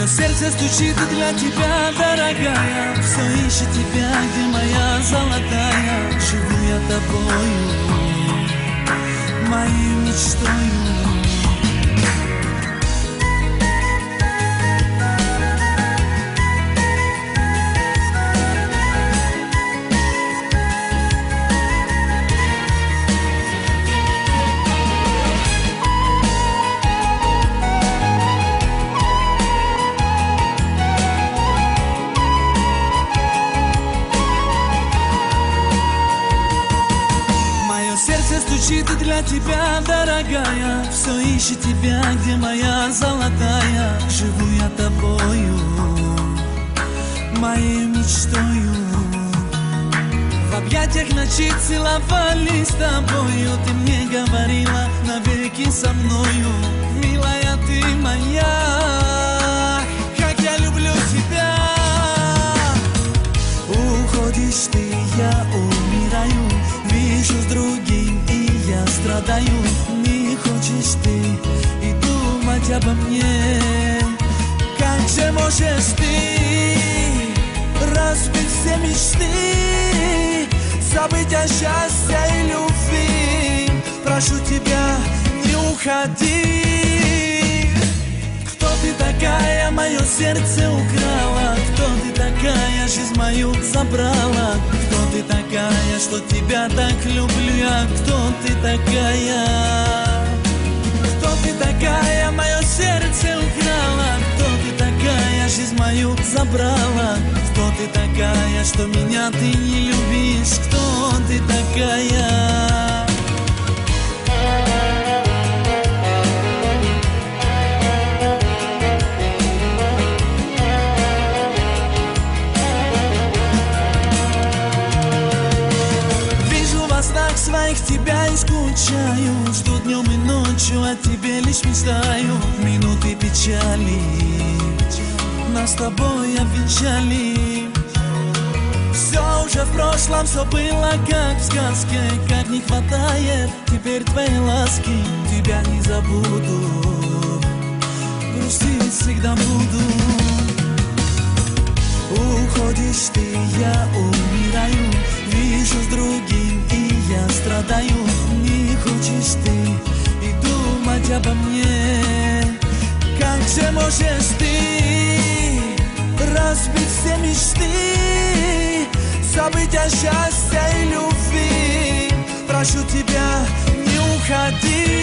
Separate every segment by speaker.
Speaker 1: сердце стучит для тебя, дорогая. Все ищет тебя, где моя золотая. Живу я тобою, моей мечтою. Стучит для тебя, дорогая. Все ищет тебя, где моя золотая. Живу я тобою, моей мечтою. В объятиях ночи целовались с тобою. Ты мне говорила навеки со мною. Милая, ты моя, как я люблю тебя. Уходишь ты, я умираю. Вижу с другим, и я страдаю. Не хочешь ты и думать обо мне. Как же можешь ты разбить все мечты, забыть о счастье и любви? Прошу тебя, не уходи. Кто ты такая, мое сердце украла? Кто ты такая, жизнь мою забрала? Кто ты такая, что тебя так люблю я? Кто ты такая? Кто ты такая, мое сердце украла? Кто ты такая, жизнь мою забрала? Кто ты такая, что меня ты не любишь? Кто ты такая? Своих тебя и скучаю. Жду днем и ночью, о тебе лишь мечтаю. Минуты печали нас с тобой обвенчали. Все уже в прошлом, все было как в сказке. Как не хватает теперь твоей ласки. Тебя не забуду, грустить всегда буду. Уходишь ты, я умираю. Вижу с другим, и я страдаю. Не хочешь ты и думать обо мне. Как же можешь ты разбить все мечты, забыть о счастье и любви? Прошу тебя, не уходи.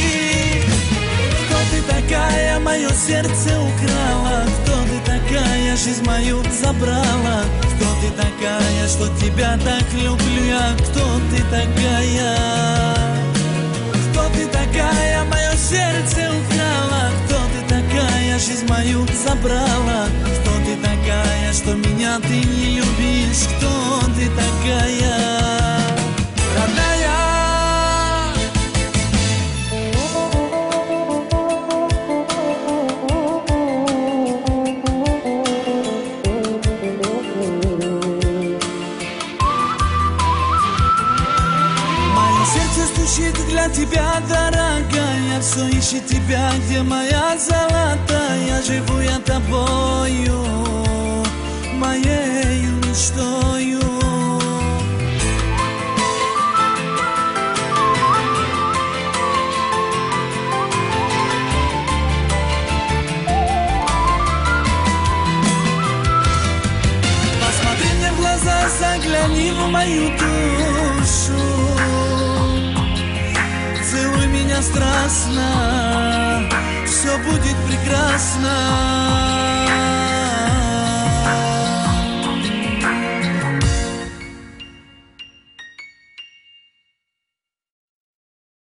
Speaker 1: Кто ты такая, мое сердце украла? Кто ты такая, жизнь мою забрала? Кто ты такая, что тебя так люблю я? Кто ты такая? Кто ты такая, мое сердце украла? Кто ты такая, жизнь мою забрала? Кто ты такая, что меня ты не любишь? Кто ты такая, родная? Для тебя, дорогая, все ищет тебя, где моя золотая. Живу я тобою, моей мечтою. Посмотри мне в глаза, загляни в мою душу. Целуй меня страстно, все будет прекрасно.